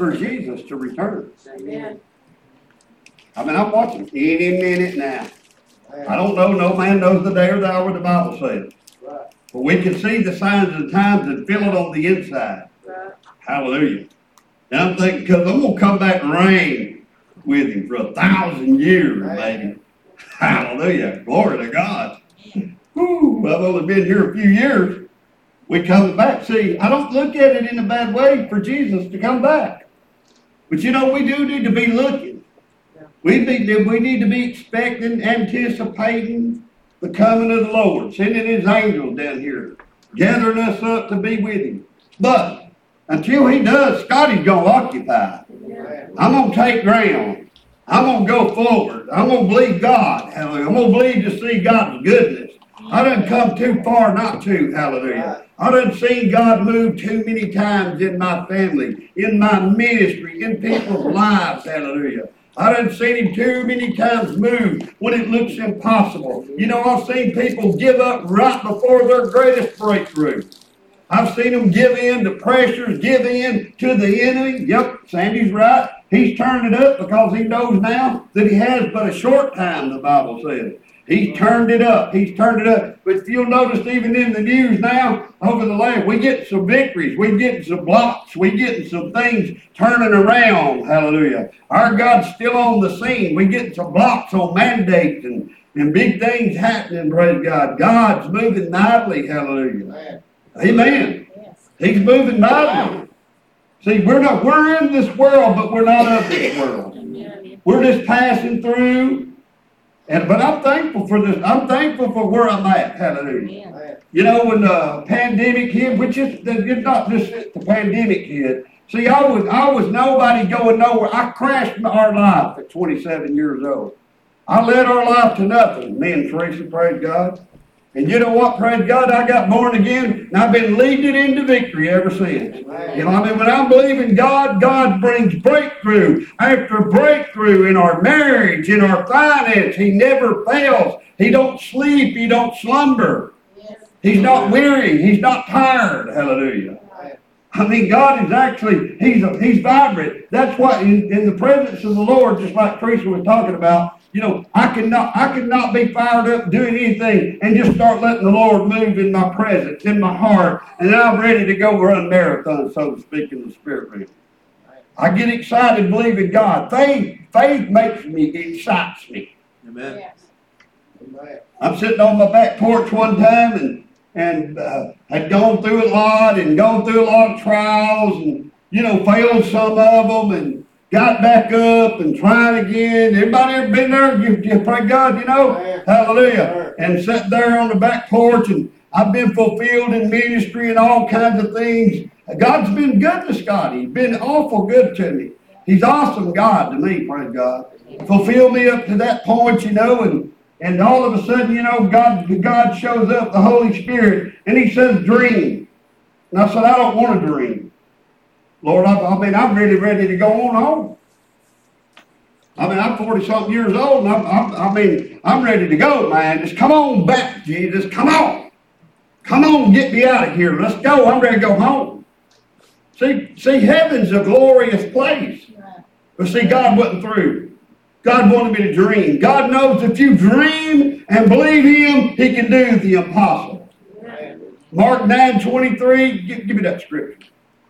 for Jesus to return. Amen. I mean, I'm watching any minute now. I don't know, no man knows the day or the hour, the Bible says. Right. But we can see the signs of the times and feel it on the inside. Right. Hallelujah. Now I'm thinking, because I'm going to come back and reign with him for 1,000 years, maybe. Hallelujah. Glory to God. Whew, I've only been here a few years. We come back. See, I don't look at it in a bad way for Jesus to come back. But you know, we do need to be looking. We need to be expecting, anticipating the coming of the Lord, sending his angels down here, gathering us up to be with him. But until he does, Scotty's going to occupy. I'm going to take ground. I'm going to go forward. I'm going to believe God. Hallelujah. I'm going to believe to see God's goodness. I done come too far not to. Hallelujah. I done seen God move too many times in my family, in my ministry, in people's lives. Hallelujah. I done seen him too many times move when it looks impossible. You know, I've seen people give up right before their greatest breakthrough. I've seen them give in to pressures, give in to the enemy. Yep, Sandy's right. He's turned it up because he knows now that he has but a short time, the Bible says. He's turned it up. He's turned it up. But if you'll notice, even in the news now, over the last, we get some victories. We getting some blocks. We getting some things turning around. Hallelujah. Our God's still on the scene. We getting some blocks on mandates and big things happening, praise God. God's moving mightily. Hallelujah. Amen. He's moving mightily. See, we're in this world, but we're not of this world. We're just passing through. But I'm thankful for this. I'm thankful for where I'm at. Hallelujah. You know, when the pandemic hit, which is it's not just the pandemic hit. See, I was nobody going nowhere. I crashed our life at 27 years old. I led our life to nothing. Me and Teresa, praise God. And you know what? Praise God, I got born again, and I've been leading it into victory ever since. You know, I mean, when I believe in God, God brings breakthrough after breakthrough in our marriage, in our finance. He never fails. He don't sleep. He don't slumber. He's not weary. He's not tired. Hallelujah. I mean, God is actually, he's vibrant. That's why in the presence of the Lord, just like Teresa was talking about, you know, I could not be fired up doing anything and just start letting the Lord move in my presence, in my heart, and then I'm ready to go run marathons, so to speak, in the spirit realm. I get excited believing God. Faith excites me. Amen. Yes. I'm sitting on my back porch one time and had gone through a lot of trials and, you know, failed some of them and got back up and tried again. Everybody ever been there? You pray God, you know? Hallelujah. And sat there on the back porch, and I've been fulfilled in ministry and all kinds of things. God's been good to Scotty. He's been awful good to me. He's awesome God to me, praise God. Fulfilled me up to that point, you know, and all of a sudden, you know, God shows up, the Holy Spirit, and he says, dream. And I said, I don't want to dream. Lord, I'm really ready to go on home. I mean, I'm 40-something years old, and I'm ready to go, man. Just come on back, Jesus. Come on. Come on, get me out of here. Let's go. I'm ready to go home. See, heaven's a glorious place. But see, God wasn't through. God wanted me to dream. God knows if you dream and believe him, he can do the impossible. Mark 9:23, give me that scripture.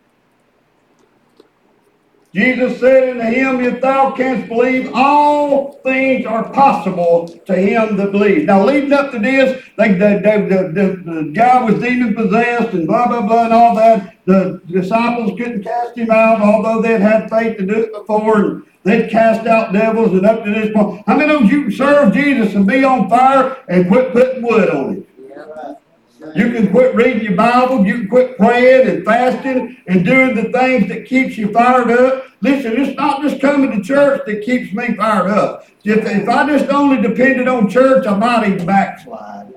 Jesus said unto him, if thou canst believe, all things are possible to him that believes. Now, leading up to this, the guy was demon-possessed and blah, blah, blah, and all that. The disciples couldn't cast him out, although they'd had faith to do it before, and they'd cast out devils, and up to this point. How many of you can serve Jesus and be on fire and quit putting wood on it? You can quit reading your Bible. You can quit praying and fasting and doing the things that keeps you fired up. Listen, it's not just coming to church that keeps me fired up. If I just only depended on church, I might even backslide.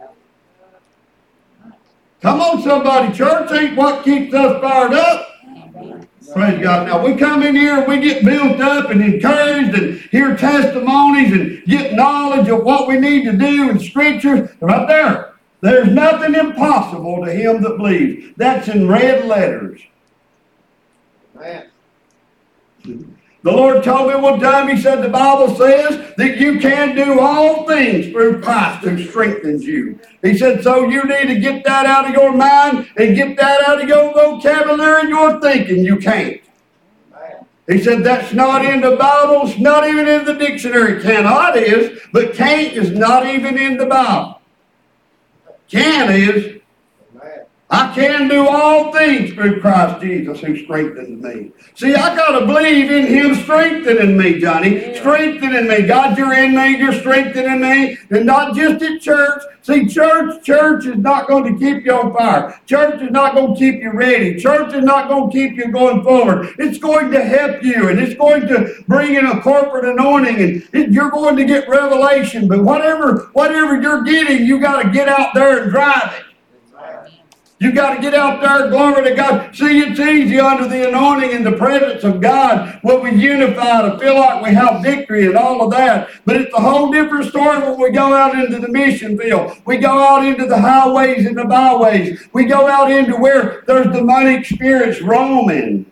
Come on, somebody. Church ain't what keeps us fired up. Praise God. Now, we come in here and we get built up and encouraged and hear testimonies and get knowledge of what we need to do in Scripture. Right there. There's nothing impossible to him that believes. That's in red letters. Man. The Lord told me one time, He said, the Bible says that you can do all things through Christ who strengthens you. He said, so you need to get that out of your mind and get that out of your vocabulary and your thinking. You can't. He said, that's not in the Bible, it's not even in the dictionary. Cannot is, but can't is not even in the Bible. Can is. I can do all things through Christ Jesus who strengthens me. See, I got to believe in Him strengthening me, Johnny. Strengthening me. God, you're in me. You're strengthening me. And not just at church. See, church is not going to keep you on fire. Church is not going to keep you ready. Church is not going to keep you going forward. It's going to help you, and it's going to bring in a corporate anointing, and you're going to get revelation. But whatever you're getting, you got to get out there and drive it. You got to get out there, glory to God. See, it's easy under the anointing and the presence of God when we unify to feel like we have victory and all of that. But it's a whole different story when we go out into the mission field. We go out into the highways and the byways. We go out into where there's demonic spirits roaming.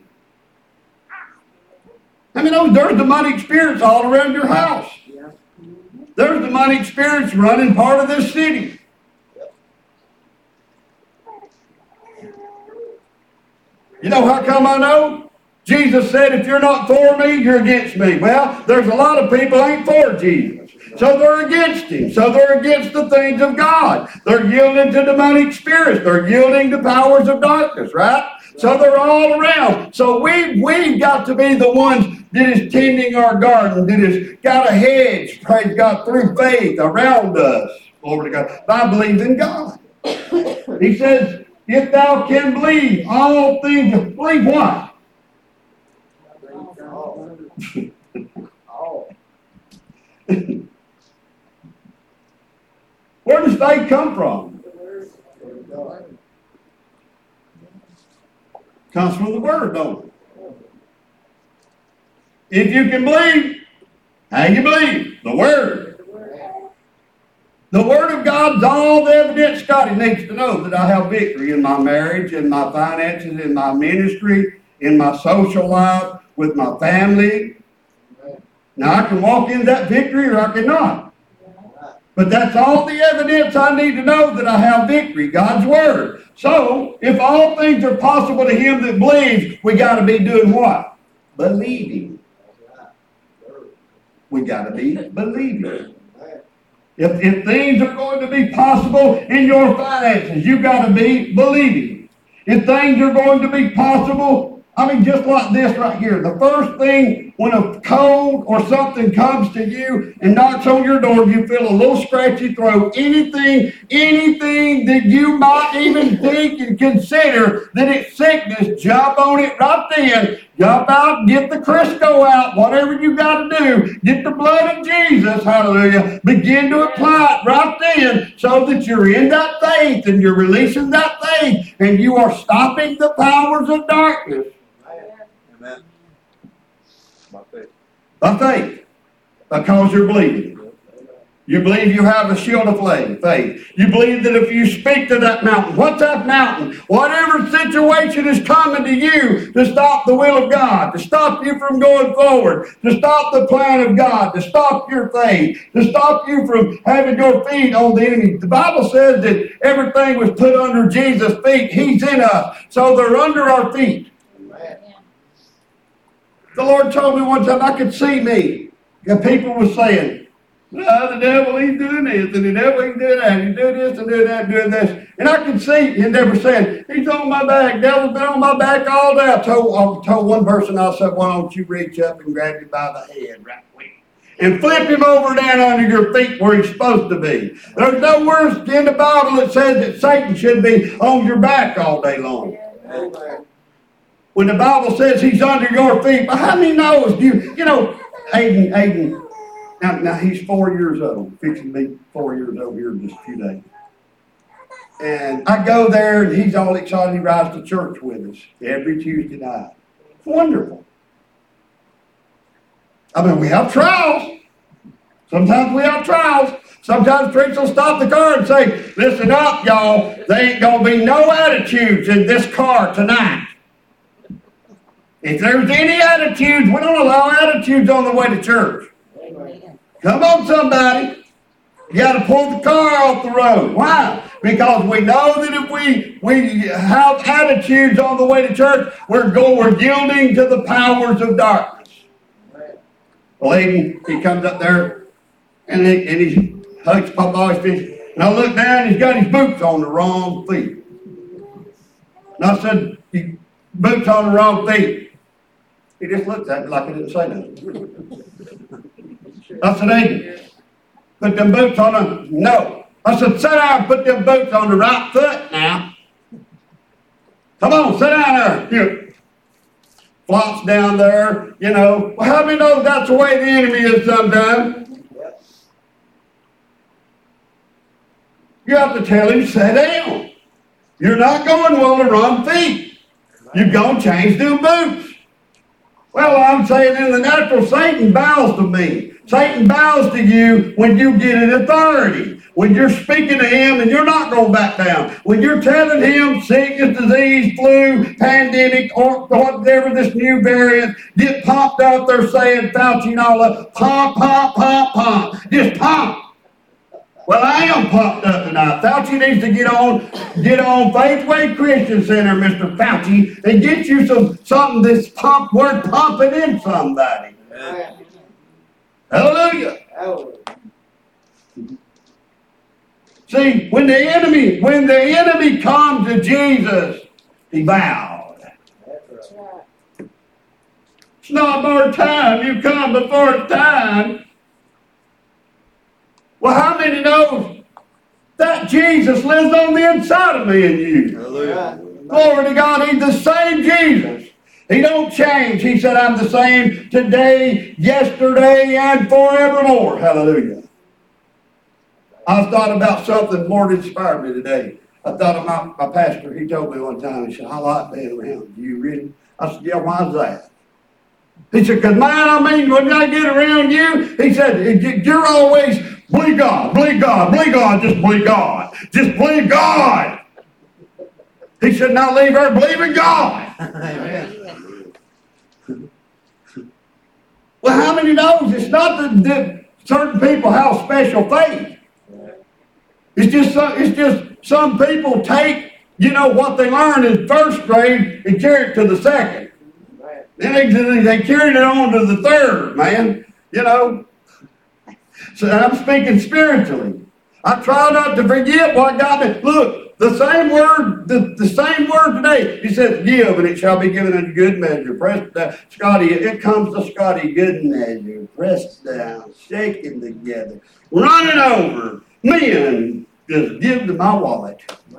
I mean, there's demonic spirits all around your house. There's demonic spirits running part of this city. You know how come I know? Jesus said, if you're not for me, you're against me. Well, there's a lot of people ain't for Jesus. So they're against Him. So they're against the things of God. They're yielding to demonic spirits. They're yielding to powers of darkness, right? So they're all around. So we've got to be the ones that is tending our garden, that has got a hedge, praise God, through faith around us. Glory to God. By believing God. He says, if thou can believe all things, believe what? Where does faith come from? Comes from the Word, don't it? If you can believe, how you believe? The Word. The Word of God's all the evidence Scotty needs to know that I have victory in my marriage, in my finances, in my ministry, in my social life, with my family. Now, I can walk in that victory or I cannot. But that's all the evidence I need to know that I have victory, God's Word. So, if all things are possible to him that believes, we got to be doing what? Believing. We got to be believing. If things are going to be possible in your finances, you got to be believing. If things are going to be possible, I mean, just like this right here. The first thing when a cold or something comes to you and knocks on your door, you feel a little scratchy throat. Anything that you might even think and consider that it's sickness, jump on it right then. Jump out, get the Crisco out, whatever you got to do. Get the blood of Jesus, hallelujah. Begin to apply it right then so that you're in that faith and you're releasing that faith and you are stopping the powers of darkness. Amen. By faith. Because you're believing. You believe you have a shield of faith. You believe that if you speak to that mountain, what's that mountain? Whatever situation is coming to you to stop the will of God, to stop you from going forward, to stop the plan of God, to stop your faith, to stop you from having your feet on the enemy. The Bible says that everything was put under Jesus' feet. He's in us. So they're under our feet. The Lord told me one time I could see me. And people were saying, the devil, he's doing this, and the devil, he's doing that. He's doing this and doing that, doing this. And I could see, he never said, he's on my back. Devil's been on my back all day. I told one person, I said, why don't you reach up and grab him by the head right quick and flip him over down under your feet where he's supposed to be. There's no words in the Bible that says that Satan should be on your back all day long. When the Bible says he's under your feet, but how many knows? You know, Aiden, now he's 4 years old, fixing to be 4 years old here in just a few days. And I go there, and he's all excited. He rides to church with us every Tuesday night. It's wonderful. I mean, we have trials. Sometimes we have trials. Sometimes preachers will stop the car and say, listen up, y'all. There ain't going to be no attitudes in this car tonight. If there's any attitudes, we don't allow attitudes on the way to church. Come on, somebody. You got to pull the car off the road. Why? Because we know that if we have attitudes on the way to church, we're yielding to the powers of darkness. Well, Aiden, he comes up there and he hugs Papa's feet. And I look down, he's got his boots on the wrong feet. And I said, boots on the wrong feet. He just looked at me like I didn't say nothing. I said, Aiden, put them boots on them. No. I said, sit down and put them boots on the right foot now. Come on, sit down there. Here. Flops down there, you know. Well, how many know that's the way the enemy is sometimes? You have to tell him, sit down. You're not going well to run feet. You're going to change them boots. Well, I'm saying in the natural, Satan bows to me. Satan bows to you when you get an authority. When you're speaking to him and you're not going back down. When you're telling him sickness, disease, flu, pandemic, or whatever this new variant, get pumped up. They're saying Fauci and all that. Pump, pump, pump, pump. Just pump. Well, I am pumped up tonight. Fauci needs to get on Faithway Christian Center, Mr. Fauci, and get you something that's word pumping in somebody. Amen. Hallelujah. Hallelujah. See, when the enemy comes to Jesus, he bowed. That's right. It's not more time. You come before it's time. Well, how many know that Jesus lives on the inside of me and you? Hallelujah. Glory to God. He's the same Jesus. He don't change. He said, I'm the same today, yesterday, and forevermore. Hallelujah. I thought about something the Lord inspired me today. I thought of my pastor. He told me one time, he said, I like being around you, really. I said, yeah, why's that? He said, because man, I mean, when I get around you, he said, you're always, believe God, believe God, believe God, just believe God. Just believe God. He said, now leave her, believe in God. Amen. Well, how many knows it's not that certain people have special faith. It's just some people take, what they learn in first grade and carry it to the second. Then they carry it on to the third, man. So I'm speaking spiritually. I try not to forget what God did. Look, the same word today. He says, give, and it shall be given in good measure. Pressed down. Scotty, it comes to Scotty, good measure. Pressed down, shaken together, running over. Men, just give to my wallet.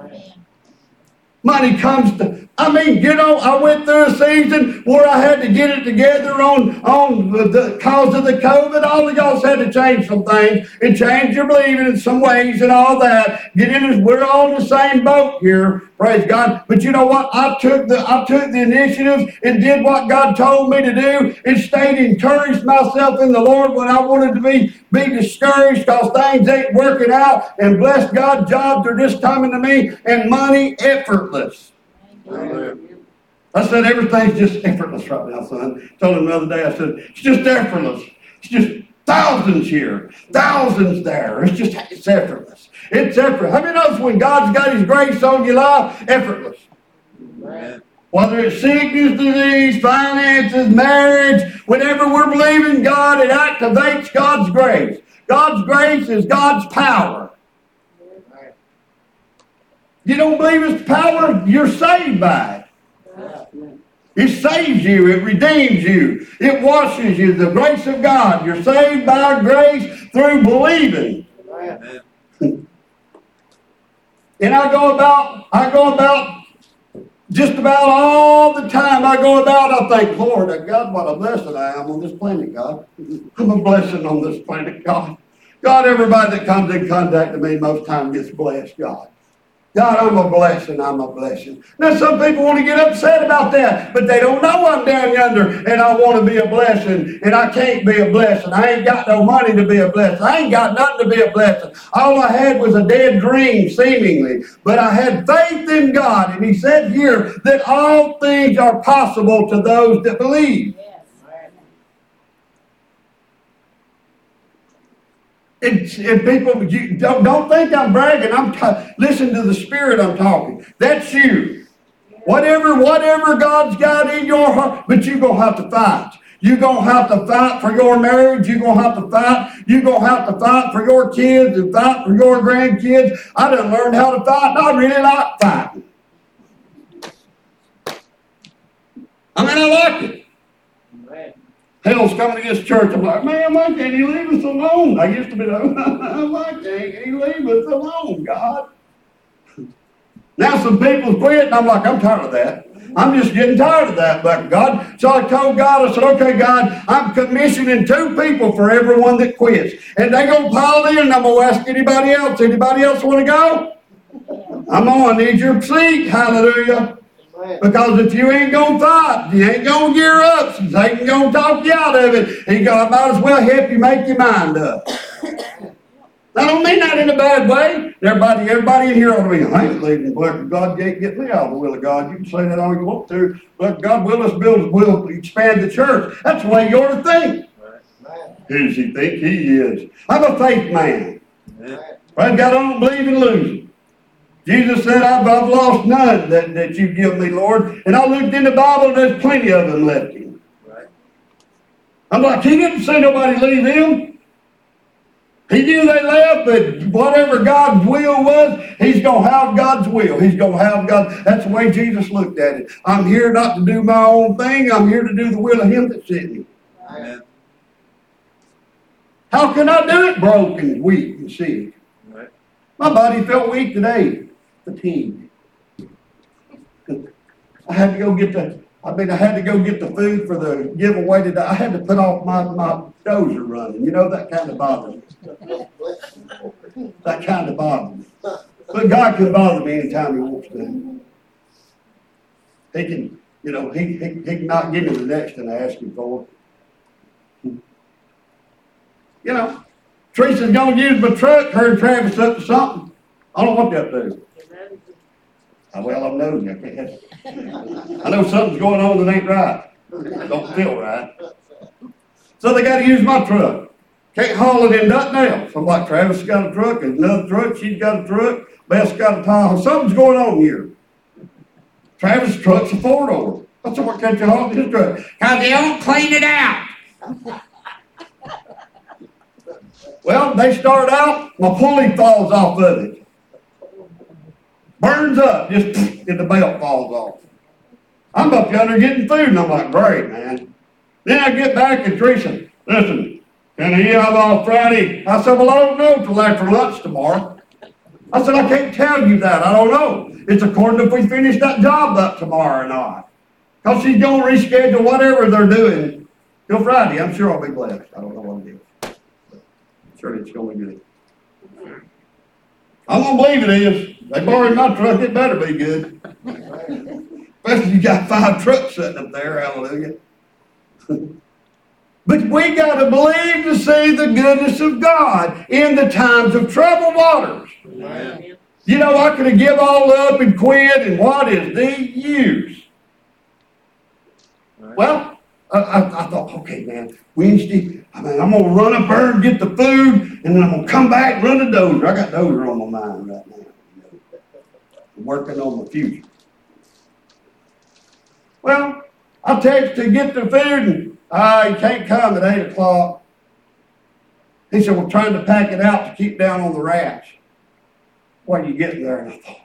Money comes to, I went through a season where I had to get it together on the cause of the COVID. All of y'all had to change some things and change your believing in some ways and all that. We're all in the same boat here, praise God. But you know what? I took the initiative and did what God told me to do and stayed encouraged myself in the Lord when I wanted to be discouraged because things ain't working out. And bless God, jobs are just coming to me and money effortless. Amen. I said, everything's just effortless right now, son. I told him the other day, I said, it's just effortless. It's just thousands here, thousands there. It's effortless. It's effortless. How many knows when God's got His grace on your life? Effortless. Amen. Whether it's sickness, disease, finances, marriage, whenever we're believing God, it activates God's grace. God's grace is God's power. You don't believe His power, you're saved by it. It saves you. It redeems you. It washes you. The grace of God. You're saved by grace through believing. Amen. And I go about just about all the time I think, Lord, God, what a blessing I am on this planet, God. I'm a blessing on this planet, God. God, everybody that comes in contact with me most time gets blessed, God. God, I'm a blessing, I'm a blessing. Now, some people want to get upset about that, but they don't know I'm down yonder and I want to be a blessing, and I can't be a blessing. I ain't got no money to be a blessing. I ain't got nothing to be a blessing. All I had was a dead dream, seemingly. But I had faith in God, and He said here that all things are possible to those that believe. And people, you don't think I'm bragging. Listen to the Spirit I'm talking. That's you. Whatever God's got in your heart, but you're going to have to fight. You're going to have to fight for your marriage. You're going to have to fight. You're going to have to fight for your kids and fight for your grandkids. I done learned how to fight, and I really like fighting. I like it. Hell's coming against church. I'm like, man, why can't He leave us alone? I used to be like, why can't He leave us alone, God? Now some people's quit, and I'm like, I'm tired of that. I'm just getting tired of that, but God. So I told God, I said, okay, God, I'm commissioning 2 people for everyone that quits. And they're going to pile in, and I'm going to ask anybody else. Anybody else want to go? I'm on. I need your seat. Hallelujah. Because if you ain't going to fight, you ain't going to gear up. Satan going to talk you out of it. And God might as well help you make your mind up. I don't mean that in a bad way. Everybody in here ought to be, I ain't leaving. But God can't get me out of the will of God. You can say that all you want to. But God will expand the church. That's the way you ought to think. Who does He think He is? I'm a faith man. Praise God, I don't believe in losing. Jesus said, I've lost none that you give me, Lord. And I looked in the Bible, and there's plenty of them left Him. Right. I'm like, He didn't say nobody leave Him. He knew they left, but whatever God's will was, He's going to have God's will. He's going to have God. That's the way Jesus looked at it. I'm here not to do my own thing. I'm here to do the will of Him that sent me. Amen. How can I do it? Broken, weak, and sick. Right. My body felt weak today. Fatigue. I had to go get the food for the giveaway today. I had to put off my dozer running. You know, that kind of bothers me. That kind of bothers me. But God can bother me anytime He wants to. He can, He can not give me the next thing I ask Him for. Teresa's going to use my truck. Her and Travis up to something. I don't know what they're up to. Well, I'm nosy. I know something's going on that ain't right. It don't feel right. So they got to use my truck. Can't haul it in nothing else. I'm like, Travis got a truck, and another truck, she's got a truck, Beth's got a tile. Something's going on here. Travis' truck's a 4-door. I said, why can't you haul his truck? Because they don't clean it out. Well, they start out, my pulley falls off of it. Burns up, just and the belt falls off. I'm up yonder getting food, and I'm like, great, man. Then I get back, and Teresa, listen, can I eat out on Friday? I said, well, I don't know till after lunch tomorrow. I said, I can't tell you that. I don't know. It's according to if we finish that job up tomorrow or not. Because she's going to reschedule whatever they're doing till Friday. I'm sure I'll be blessed. I don't know what I'm doing. But sure it's going to be good. I'm going to believe it is. They borrowed my truck, it better be good. Especially you got 5 trucks sitting up there, hallelujah. But we got to believe to see the goodness of God in the times of troubled waters. Amen. I could have give all up and quit, and what is the use? Right. Well, I thought, okay, man, Wednesday, I'm going to run up there and get the food, and then I'm going to come back and run the dozer. I got dozer on my mind right now. I'm working on my future. Well, I text to get the food, and he can't come at 8 o'clock. He said, we're trying to pack it out to keep down on the rats. Why are you getting there? And I thought,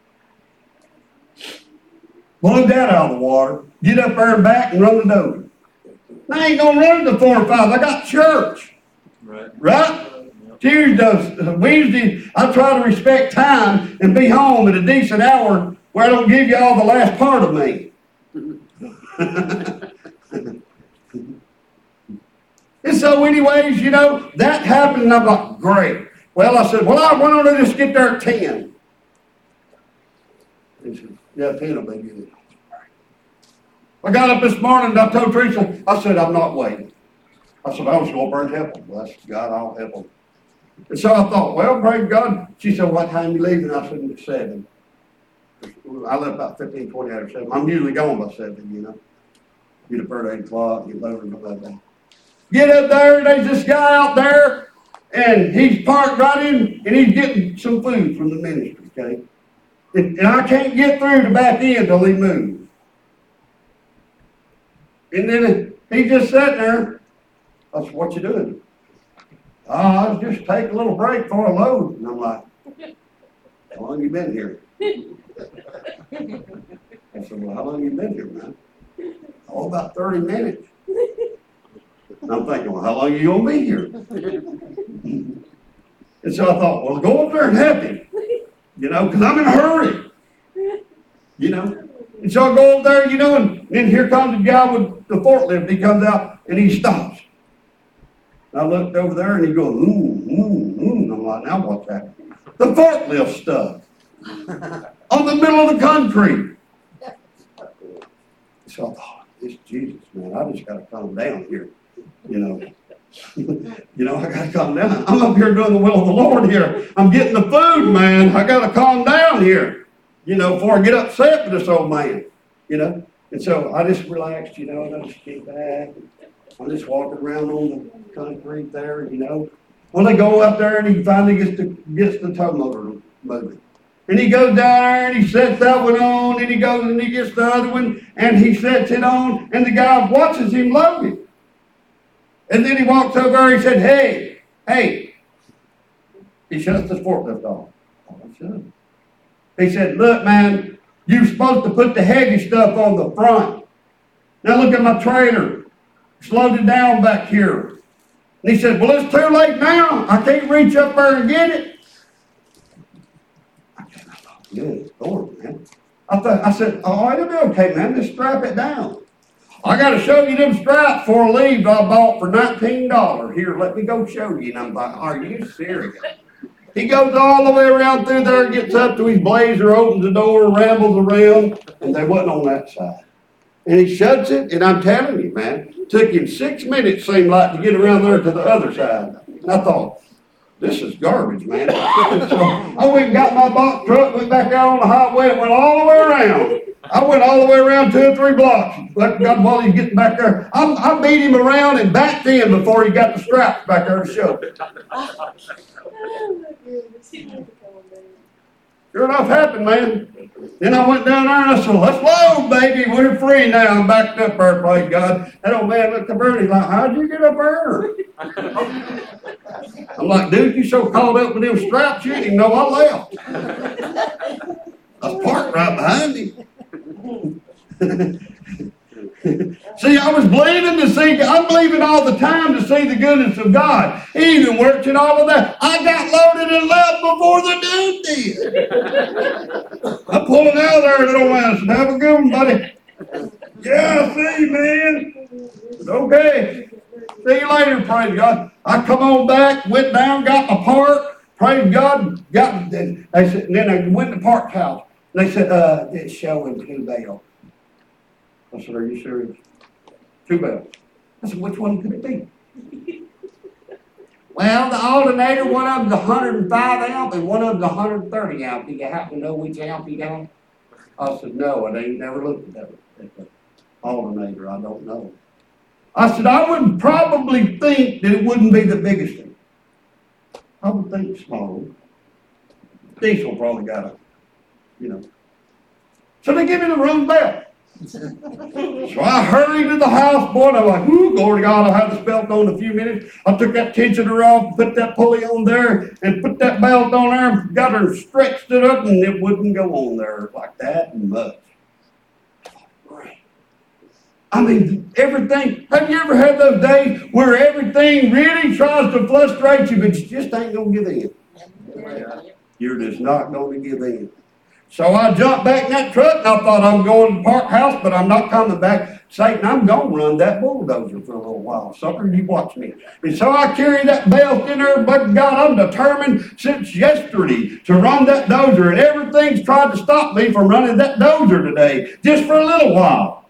blow that out of the water, get up there and back and run the dozer. I ain't going to run to 4 or 5. I got church. Right? Tuesday, Wednesday, I try to respect time and be home at a decent hour where I don't give you all the last part of me. And so anyways, that happened, and I'm like, great. Well, I said, why don't I just get there at 10? Yeah, 10 will be good. I got up this morning and I told Teresa, I said, I'm not waiting. I said, I was going over and help them. Bless God, I'll help them. And so I thought, well, praise God. She said, what time you leaving? I said, 7. I left about 15, 20 after 7. I'm usually gone by 7, you know. Get up there at 8 o'clock, get loaded and all that. Get up there, there's this guy out there, and he's parked right in, and he's getting some food from the ministry, okay? And I can't get through the back end till he moves. And then he just sat there. I said, what you doing? Oh, I was just taking a little break for a load. And I'm like, how long you been here? I said, well, how long you been here, man? Oh, about 30 minutes. And I'm thinking, well, how long are you going to be here? And so I thought, well, go up there and help him, you know, because I'm in a hurry, you know. And so I go over there, you know, and then here comes the guy with the forklift. He comes out and he stops. And I looked over there and he goes, I'm like, now what's happening? The forklift stuff on the middle of the concrete. So I thought, this Jesus, man, I just got to calm down here, you know. I got to calm down. I'm up here doing the will of the Lord here. I'm getting the food, man. I got to calm down here, you know, before I get upset with this old man, you know. And so I just relaxed, you know, and I just came back. I'm just walking around on the concrete there, you know. Well, they go up there and he finally gets the tow motor moving. And he goes down there and he sets that one on, and he goes and he gets the other one and he sets it on, and the guy watches him load it. And then he walks over and he said, hey. He shuts the forklift off. Oh, I should. He said, look, man, you're supposed to put the heavy stuff on the front. Now look at my trailer. It's loaded down back here. And he said, well, it's too late now. I can't reach up there and get it. I thought, good Lord, man. I said, oh, it'll be okay, man. Just strap it down. I got to show you them straps for a leave I bought for $19. Here, let me go show you. And I'm like, are you serious? He goes all the way around through there, gets up to his blazer, opens the door, rambles around, and they wasn't on that side. And he shuts it, and I'm telling you, man, took him 6 minutes, seemed like, to get around there to the other side. And I thought, this is garbage, man. So I went and got my box truck, went back out on the highway, and went all the way around. I went all the way around 2 or 3 blocks. God, while he's getting back there, I beat him around and backed in before he got the straps back there to show. Sure enough happened, man. Then I went down there and I said, let's load, baby. We're free now. I'm backed up there, praise God. That old man looked over and he's like, how'd you get up there? I'm like, dude, you so caught up with them straps, you didn't even know I left. I was parked right behind him. See, I was believing to see, I'm believing all the time to see the goodness of God. He even worked in all of that. I got loaded and left before the dude did. I'm pulling out of there, little man. I said, have a good one, buddy. Yeah, see, man. Okay. See you later, praise God. I come on back, went down, got my part, praise God, they said, and then I went to the park house. And they said, it's showing 2 bells. I said, are you serious? 2 bells. I said, which one could it be? Well, the alternator, one of them's 105 amp and one of them's 130 amp. Do you happen to know which amp you got? I said, no, I ain't never looked at the alternator. I don't know. I said, I would probably think that it wouldn't be the biggest one. I would think small. Diesel probably got it, you know. So they give me the wrong bell. So I hurried to the house, boy, and I'm like, ooh, glory to God, I'll have this belt on in a few minutes. I took that tensioner off, put that pulley on there, and put that belt on there, and got her stretched it up, and it wouldn't go on there like that and much. I mean, everything, have you ever had those days where everything really tries to frustrate you, but you just ain't going to give in? You're just not going to give in. So I jumped back in that truck and I thought I'm going to the park house, but I'm not coming back. Satan, I'm going to run that bulldozer for a little while. Sucker, you watch me. And so I carry that belt in there, but God, I'm determined since yesterday to run that dozer. And everything's tried to stop me from running that dozer today, just for a little while.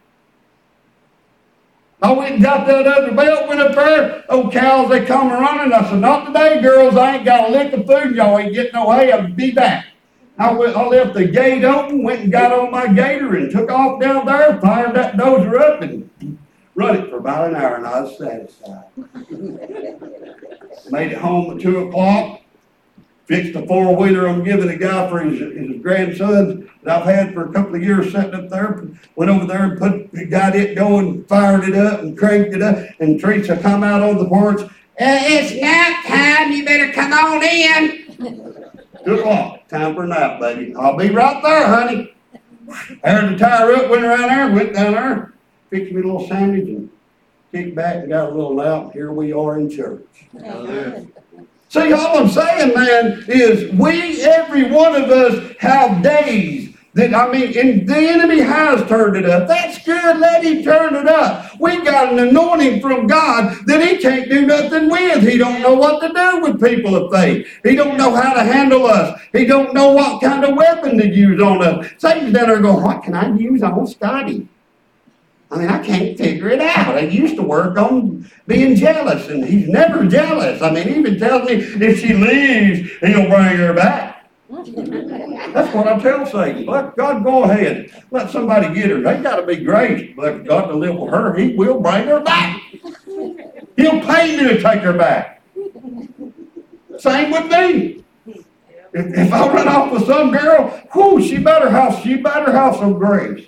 I went and got that other belt, went up there. Old cows, they come running. I said, not today, girls. I ain't got a lick of food. Y'all ain't getting no hay. I'll be back. I left the gate open, went and got on my gator and took off down there, fired that dozer up and run it for about an hour, and I was satisfied. Made it home at 2 o'clock, fixed a four-wheeler I'm giving a guy for his grandson that I've had for a couple of years sitting up there. Went over there and got it going, fired it up and cranked it up, and Teresa come out on the porch. It's nap time, you better come on in. 2 o'clock, time for a nap, baby. I'll be right there, honey. Aired the tire up, went around there, went down there, fixed me a little sandwich and kicked back and got a little nap. Here we are in church. See, all I'm saying, man, is every one of us have days and the enemy has turned it up. That's good. Let him turn it up. We got an anointing from God that he can't do nothing with. He don't know what to do with people of faith. He don't know how to handle us. He don't know what kind of weapon to use on us. Satan's down there going, what can I use on Scotty? I can't figure it out. I used to work on being jealous, and he's never jealous. He even tells me if she leaves, he'll bring her back. That's what I tell Satan. Let God go ahead. Let somebody get her. They got to be grace. Let God deliver her. He will bring her back. He'll pay me to take her back. Same with me. If I run off with some girl, she better have some grace.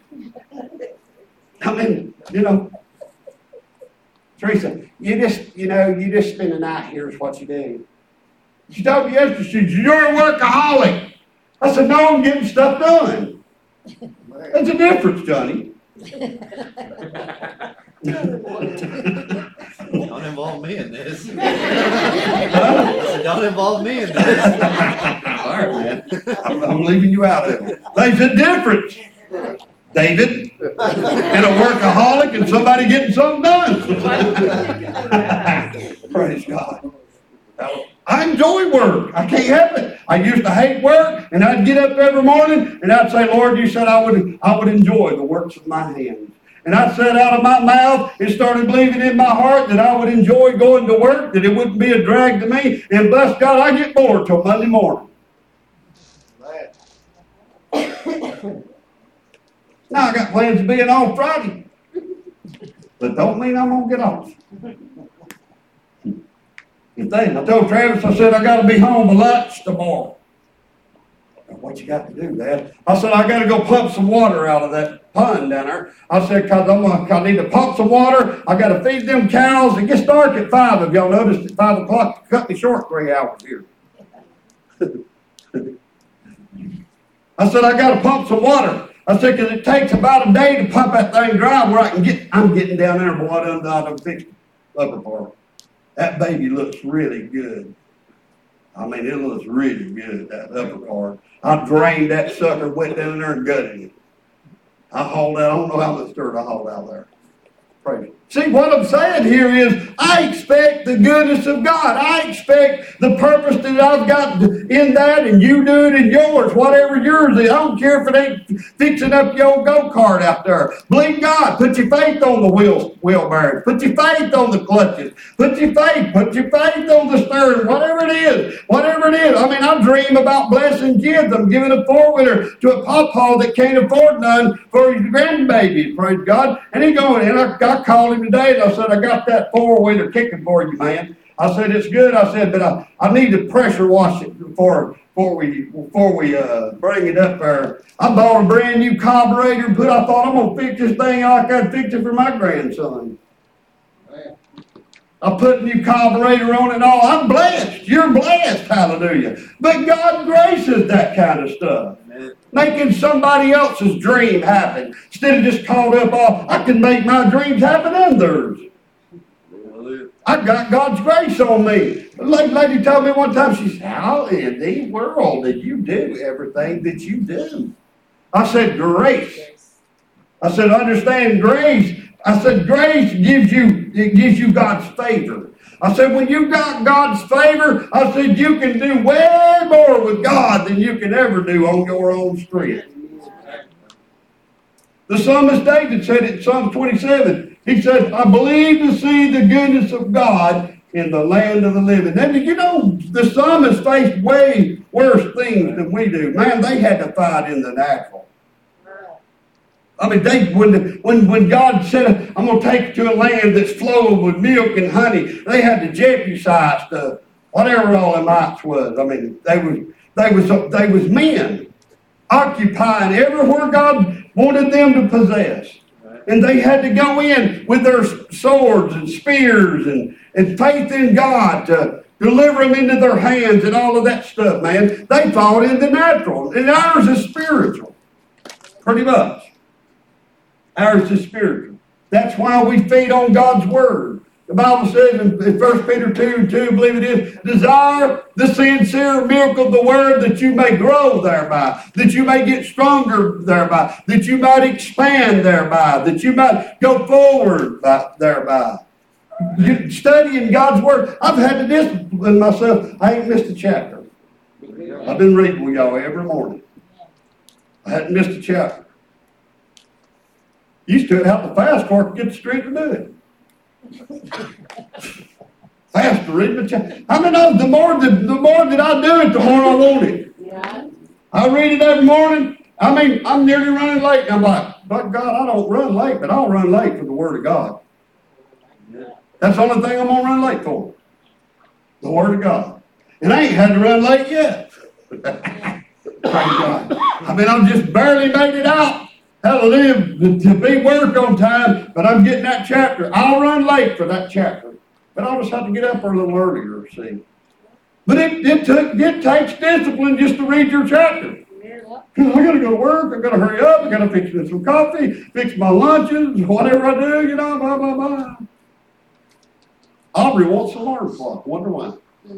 Teresa, you just spend the night here is what you do. She told me yesterday, she said, you're a workaholic. I said, no, I'm getting stuff done. There's a difference, Johnny. Don't involve me in this. Don't involve me in this. All right, man. I'm leaving you out of it. There's a difference, David, and a workaholic and somebody getting something done. Praise God. I enjoy work. I can't help it. I used to hate work, and I'd get up every morning, and I'd say, Lord, you said I would enjoy the works of my hands. And I said out of my mouth and started believing in my heart that I would enjoy going to work, that it wouldn't be a drag to me. And bless God, I get bored till Monday morning. Now I got plans to be in on Friday. But don't mean I'm going to get off. I told Travis, I said, I got to be home for lunch tomorrow. What you got to do, Dad? I said, I got to go pump some water out of that pond down there. I said, because I need to pump some water. I got to feed them cows. It gets dark at 5. If y'all noticed, at 5 o'clock, cut me short 3 hours here. I said, I got to pump some water. I said, because it takes about a day to pump that thing dry where I'm getting down there, boy, I'm fixing the upper part. That baby looks really good. It looks really good, that upper part. I drained that sucker, went down there and gutted it. I don't know how much dirt I hauled out there. Praise. See, what I'm saying here is I expect the goodness of God. I expect the purpose that I've got in that, and you do it in yours, whatever yours is. I don't care if it ain't fixing up your old go-kart out there. Believe God. Put your faith on the wheel bearings. Put your faith on the clutches. Put your faith on the steering. Whatever it is. I dream about blessing kids. I'm giving a four-wheeler to a pawpaw that can't afford none for his grandbaby. Praise God. And he going, and I called him today, and I said, I got that four-wheeler kicking for you, man. I said, it's good. I said, but I need to pressure wash it before we bring it up there. I bought a brand new carburetor and I thought I'm going to fix this thing like I fixed it for my grandson. I put a new carburetor on it and all. I'm blessed. You're blessed. Hallelujah. But God graces that kind of stuff. Making somebody else's dream happen. Instead of just caught up on, I can make my dreams happen and theirs. I got God's grace on me. A lady told me one time, she said, how in the world did you do everything that you do? I said, grace. I said, understand grace. I said, grace gives you God's favor. I said, when you got God's favor, I said, you can do way more with God than you can ever do on your own strength. The psalmist David said it in Psalm 27. He said, I believe to see the goodness of God in the land of the living. And you know, the psalmist faced way worse things than we do. Man, they had to fight in the natural. I mean, when God said, I'm going to take you to a land that's flowing with milk and honey, they had the Jebusites, whatever all the mites was. I mean, they was men occupying everywhere God wanted them to possess. And they had to go in with their swords and spears and faith in God to deliver them into their hands and all of that stuff, man. They fought in the natural. And ours is spiritual. Pretty much. Ours is spiritual. That's why we feed on God's Word. The Bible says in 1 Peter 2:2, I believe it is, desire the sincere milk of the Word that you may grow thereby, that you may get stronger thereby, that you might expand thereby, that you might go forward thereby. Studying God's Word. I've had to discipline myself. I ain't missed a chapter. I've been reading with y'all every morning. I hadn't missed a chapter. Used to have to fast before I could get the strength to do it. Fast to read the chapter. I mean, the more that I do it, the more I want it. Yeah. I read it every morning. I mean, I'm nearly running late. I'm like, but God, I don't run late, but I'll run late for the Word of God. That's the only thing I'm going to run late for. The Word of God. And I ain't had to run late yet. Praise God. I mean, I've just barely made it out. Hallelujah, to be work on time, but I'm getting that chapter. I'll run late for that chapter. But I'll just have to get up a little earlier, see. But it takes discipline just to read your chapter. Because I got to go to work, I got to hurry up, I got to fix me some coffee, fix my lunches, whatever I do, you know, blah, blah, blah. Aubrey wants an alarm clock. Wonder why.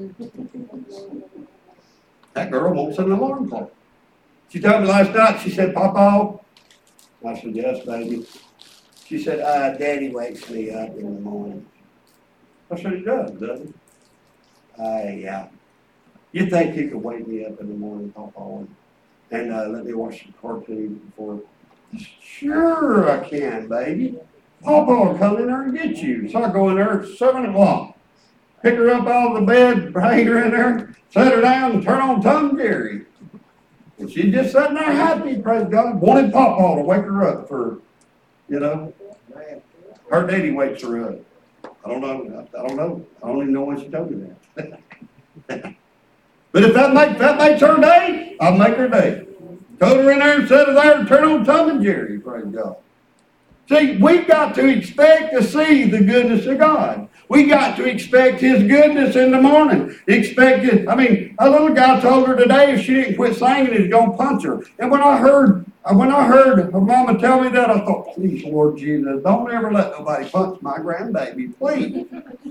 That girl wants an alarm clock. She told me last night, she said, Papa, I said, yes, baby. She said, Daddy wakes me up in the morning. I said, he does, doesn't he? Yeah. You think you could wake me up in the morning, Papa, and let me watch some cartoons before? Sure I can, baby. Papa will come in there and get you. So I go in there at 7 o'clock. Pick her up out of the bed, hang her in there, set her down, and turn on Tom Jerry. And she's just sitting there happy, praise God. Wanted Papa to wake her up for, you know. Her daddy wakes her up. I don't know. I don't even know when she told me that. But if that makes her day, I'll make her day. Go her in there and set her there and turn on Tom and Jerry, praise God. See, we've got to expect to see the goodness of God. We got to expect His goodness in the morning. Expect it. I mean, a little guy told her today if she didn't quit singing, he's going to punch her. And when I heard her mama tell me that, I thought, please, Lord Jesus, don't ever let nobody punch my grandbaby, please.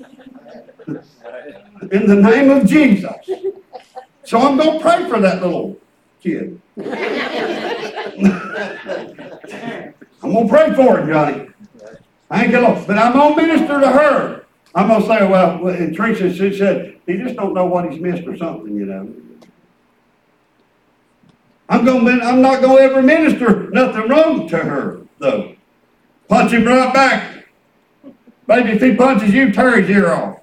In the name of Jesus. So I'm going to pray for that little kid. I'm going to pray for him, Johnny. I ain't going to, but I'm going to minister to her. I'm going to say, well, and Teresa, she said, he just don't know what he's missed or something, you know. I'm not going to ever minister nothing wrong to her, though. Punch him right back. Baby, if he punches you, tear his ear off.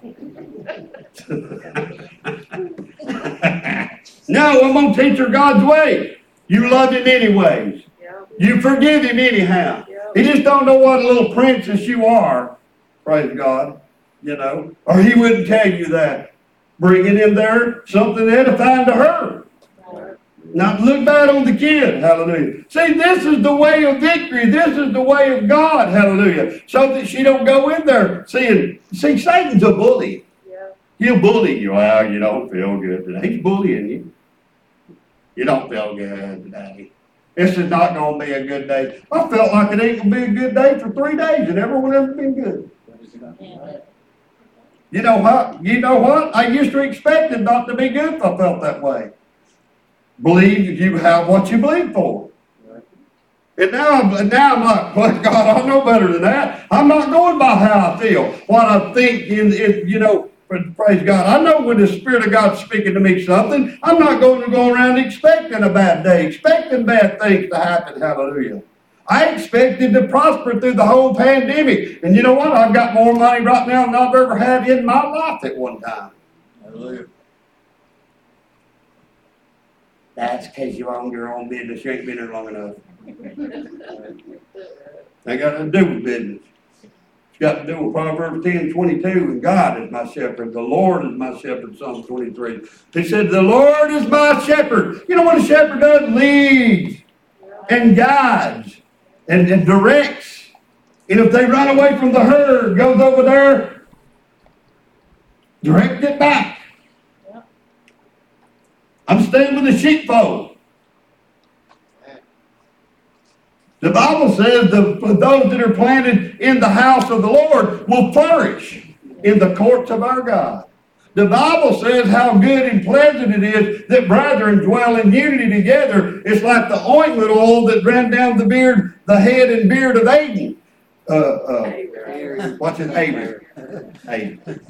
No, I'm going to teach her God's way. You love him anyways. You forgive him anyhow. He just don't know what a little princess you are. Praise God. You know, or he wouldn't tell you that. Bringing him there, something edifying to her. Not look bad on the kid. Hallelujah. See, this is the way of victory. This is the way of God. Hallelujah. So that she don't go in there see, Satan's a bully. He'll bully you. Well, you don't feel good today. He's bullying you. You don't feel good today. This is not going to be a good day. I felt like it ain't going to be a good day for 3 days, and everyone ever been good. You know what? I used to expect it not to be good if I felt that way. Believe you have what you believe for. And now I'm like, well, God, I know better than that. I'm not going by how I feel, what I think, praise God. I know when the Spirit of God's speaking to me something, I'm not going to go around expecting a bad day, expecting bad things to happen. Hallelujah. I expected to prosper through the whole pandemic. And you know what? I've got more money right now than I've ever had in my life at one time. Hallelujah. That's because you own your own business. You ain't been there long enough. That got nothing to do with business. It's got to do with Proverbs 10:22. And God is my shepherd. The Lord is my shepherd, Psalm 23. He said, the Lord is my shepherd. You know what a shepherd does? Leads and guides and directs. And if they run away from the herd, goes over there, direct it back. I'm staying with the sheepfold. The Bible says those that are planted in the house of the Lord will flourish in the courts of our God. The Bible says how good and pleasant it is that brethren dwell in unity together. It's like the ointment oil that ran down the head and beard of Aden. What's his name? Aden.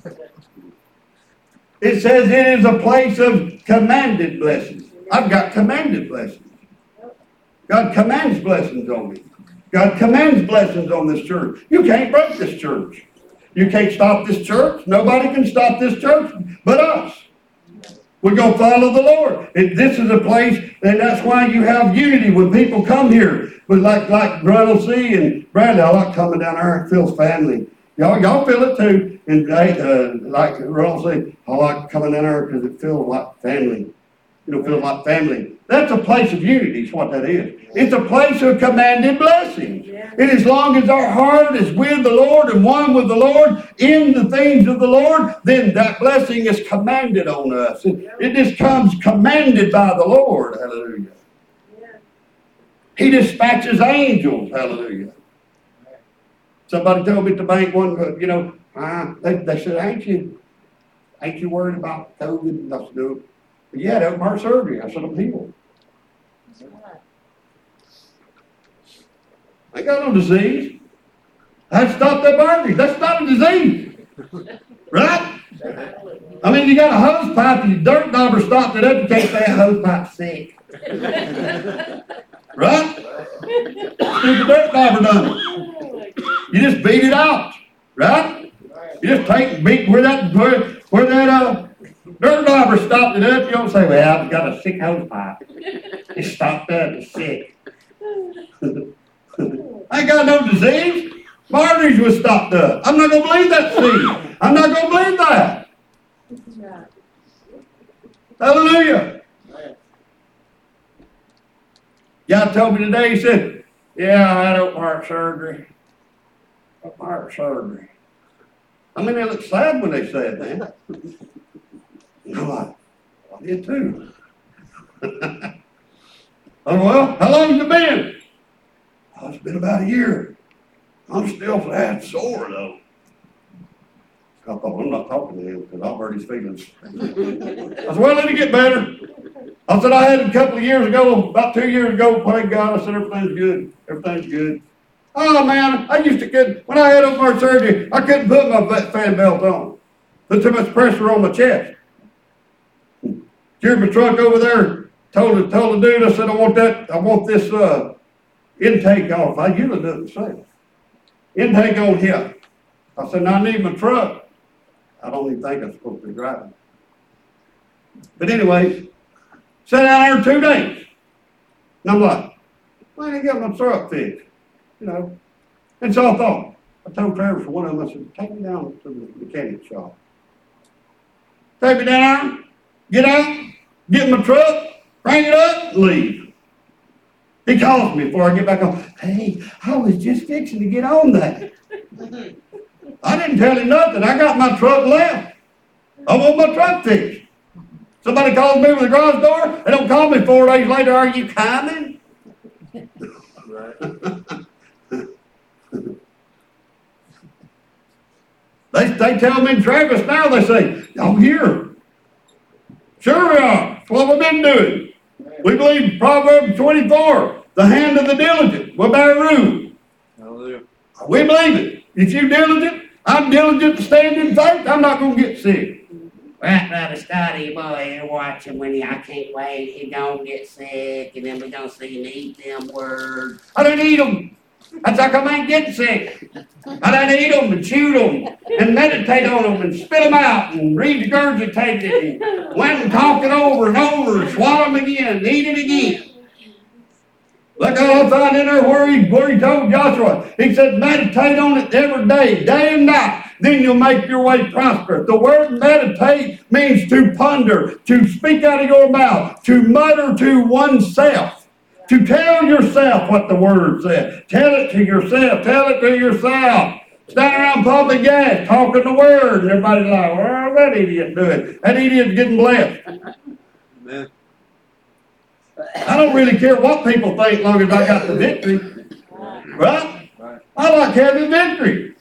It says it is a place of commanded blessings. I've got commanded blessings. God commands blessings on me. God commands blessings on this church. You can't break this church. You can't stop this church. Nobody can stop this church but us. We're going to follow the Lord. This is a place, and that's why you have unity when people come here. But like Ronald C. and Bradley, I like coming down there. It feels family. Y'all feel it too. And like Ronald C., I like coming down there because it feels like family. It feels like family. That's a place of unity is what that is. It's a place of commanded blessings. And as long as our heart is with the Lord and one with the Lord in the things of the Lord, then that blessing is commanded on us. It just comes commanded by the Lord. Hallelujah. He dispatches angels. Hallelujah. Somebody told me at the bank one, they said, ain't you worried about COVID? I said, no. Yeah, that was my surgery. I said, I'm healed. I ain't got no disease. I stopped that burning. That's not a disease. Right? I mean, you got a hose pipe and your dirt dauber stopped it up. You can't say a hose pipe's sick. Right? The dirt dauber done it. You just beat it out. Right? You just beat where that dirt dauber stopped it up. You don't say, well, I've got a sick hose pipe. It stopped up. It's sick. I ain't got no disease. My arteries was stopped up. I'm not going to believe that seed. I'm not going to believe that. Hallelujah. God told me today, he said, yeah, I had open heart surgery. Open heart surgery. I mean, they look sad when they say it, man. I'm like, I did too. Oh, well, how long has it been? Oh, it's been about a year. I'm still flat sore, though. I thought, I'm not talking to him because I've hurt his feelings. I said, well, let it get better. I said, I had it a couple of years ago, about 2 years ago, thank God. I said, everything's good. Everything's good. Oh, man, when I had open heart surgery, I couldn't put my fan belt on. Put too much pressure on my chest. Steered my truck over there, told the dude, I said, I want this intake off. I usually do it myself. Intake on here. I said, I need my truck. I don't even think I'm supposed to be driving. But anyways, sat down there 2 days. And I'm like, well, I ain't got my truck fixed. And so I thought, I told Travis, one of them, I said, take me down to the mechanic shop. Take me down, get out, get my truck, bring it up, leave. He calls me before I get back on. Hey, I was just fixing to get on that. I didn't tell him nothing. I got my truck left. I want my truck fixed. Somebody calls me with the garage door. They don't call me 4 days later. Are you coming? They tell me in Travis now, they say, I'm here. Sure we are. That's what we've been doing. We believe Proverbs 24. The hand of the diligent will bear rule. Hallelujah. We believe it. If you're diligent, I'm diligent to stand in faith, I'm not going to get sick. Right, Brother Scotty, boy, you're watching when I can't wait. He don't get sick, and then we don't see him eat them words. I don't eat them. That's how come I ain't getting sick. I don't eat them and chew them and meditate on them and spit them out and regurgitate it and went and talk it over and over and swallow them again and eat it again. Look how I find in there where he told Joshua. He said, meditate on it every day, day and night. Then you'll make your way prosperous. The word meditate means to ponder, to speak out of your mouth, to mutter to oneself, to tell yourself what the word says. Tell it to yourself. Tell it to yourself. Stand around public gas talking the word, and everybody's like, well, that idiot do it. That idiot's getting blessed. Amen. I don't really care what people think as long as I got the victory. Right? I like having victory.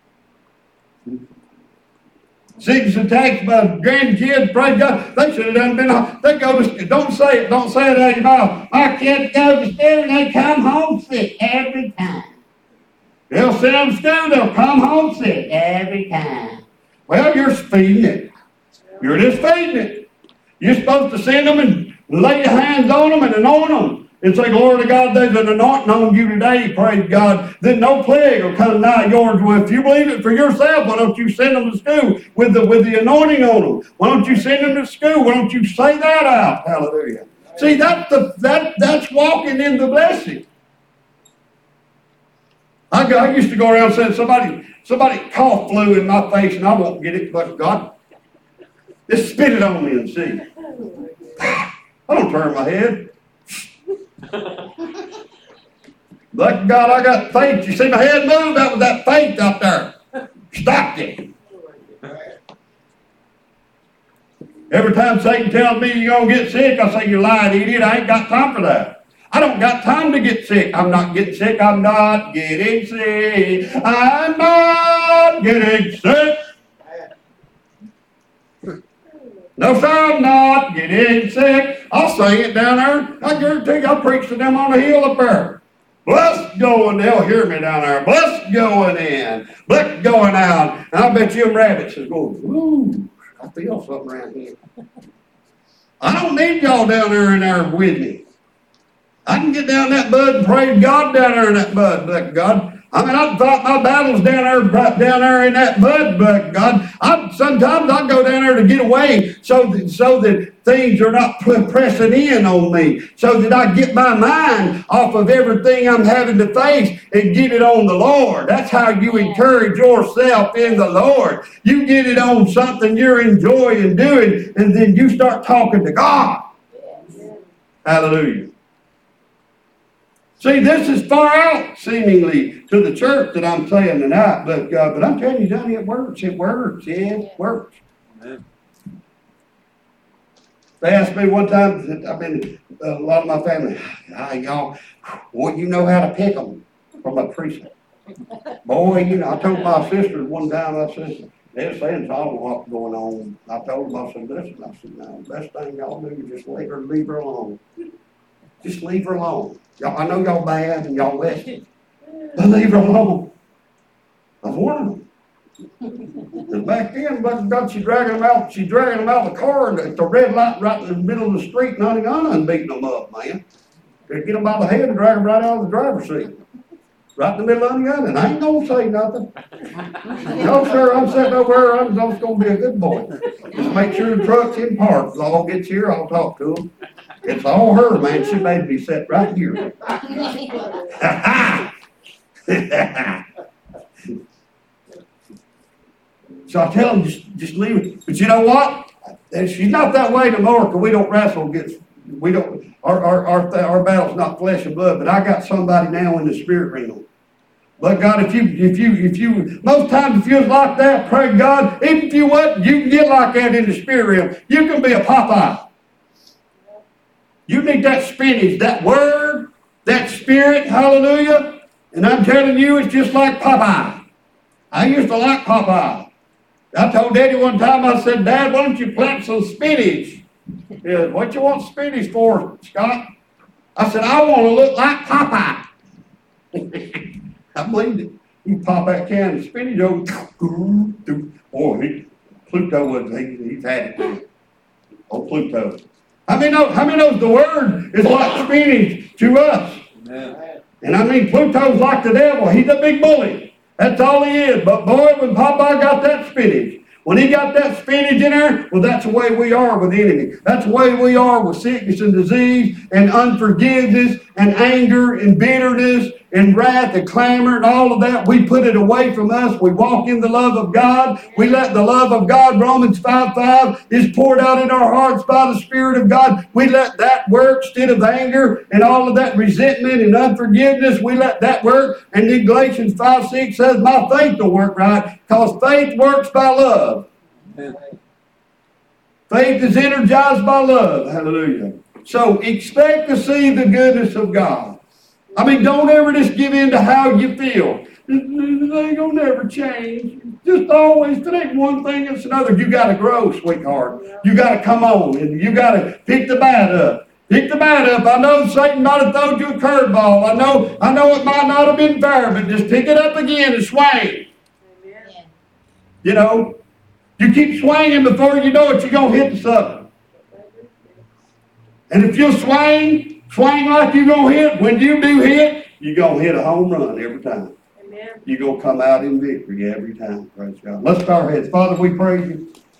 Sickness attacks my grandkids, praise God, they should have done been, they go to, don't say it out of your mouth. My kids go to school and they come home sick every time. They'll send them to school, they'll come home sick every time. Well, you're feeding it. You're just feeding it. You're supposed to send them and lay your hands on them and anoint them. And say, glory to God, there's an anointing on you today, praise God. Then no plague will come nigh yours. Well, if you believe it for yourself, why don't you send them to school with the anointing on them? Why don't you send them to school? Why don't you say that out? Hallelujah. See, that's walking in the blessing. I used to go around saying, somebody cough flew in my face and I won't get it, but God, just spit it on me and see. I don't turn my head. Like God, I got faith. You see my head move? That was that faith up there. Stopped it. Every time Satan tells me you're going to get sick, I say, you're lying, idiot. I ain't got time for that. I don't got time to get sick. I'm not getting sick. I'm not getting sick. I'm not getting sick. No, sir, I'm not getting sick. I'll sing it down there. I guarantee you, I'll preach to them on the hill up there. Blessed going, they'll hear me down there. Blessed going in, blessed going out. And I bet you them rabbits is going, ooh, I feel something around here. I don't need y'all down there with me. I can get down that bud and praise God down there in that bud, bless God. I mean, I fought my battles down there in that bud, but God, sometimes I go down there to get away so that things are not pressing in on me, so that I get my mind off of everything I'm having to face and get it on the Lord. That's how you encourage yourself in the Lord. You get it on something you're enjoying doing, and then you start talking to God. Hallelujah. See, this is far out, seemingly, to the church that I'm saying tonight, but I'm telling you, Johnny, it works. It works. Yeah, it works. Amen. They asked me one time, a lot of my family, y'all, boy, you know how to pick them from a precinct. Boy, I told my sister one time, I said, they're saying, I don't know what's going on. I told them, I said, listen, no, the best thing y'all do is just leave her alone. Just leave her alone. I know y'all bad and y'all wested, but leave her alone. I've warned them. And back then, God, she's dragging them out of the car at the red light right in the middle of the street, and beating them up, man. They'd get them by the head and drag them right out of the driver's seat. Right in the middle of the gun, and I ain't gonna say nothing. No, sir, I'm sitting over here, I'm just gonna be a good boy. Just make sure the truck's in park. As all gets here, I'll talk to them. It's all her, man. She made me sit right here. So I tell them, just leave it. But you know what? She's not that way no more, because we don't wrestle against. Our battle's not flesh and blood. But I got somebody now in the spirit realm. But God, if you, most times if you're like that, pray God, if you what, you can get like that in the spirit realm. You can be a Popeye. You need that spinach, that word, that spirit, hallelujah. And I'm telling you, it's just like Popeye. I used to like Popeye. I told Daddy one time, I said, Dad, why don't you plant some spinach? He said, what you want spinach for, Scott? I said, I want to look like Popeye. I believed it. He pop that can of spinach over. Boy, Pluto was, he's had it too. Oh, Pluto. How many knows the word is like spinach to us? Amen. And I mean, Pluto's like the devil. He's a big bully. That's all he is. But boy, when Popeye got that spinach, when he got that spinach in there, well, that's the way we are with the enemy. That's the way we are with sickness and disease and unforgiveness and anger and bitterness and wrath and clamor and all of that. We put it away from us. We walk in the love of God. We let the love of God, Romans 5:5, is poured out in our hearts by the Spirit of God. We let that work instead of anger and all of that resentment and unforgiveness. We let that work. And then Galatians 5:6 says, my faith will work right, because faith works by love. Amen. Faith is energized by love. Hallelujah. So expect to see the goodness of God. I mean, don't ever just give in to how you feel. This ain't gonna never change. Just always, if it ain't one thing, it's another. You got to grow, sweetheart. You got to come on, and you got to pick the bat up. Pick the bat up. I know Satan might have thrown you a curveball. I know it might not have been fair, but just pick it up again and swing. Amen. You know, you keep swinging, before you know it, you're gonna hit something. And if you swing like you're going to hit, when you do hit, you're going to hit a home run every time. Amen. You're going to come out in victory every time. Praise God. Let's bow our heads. Father, we praise you.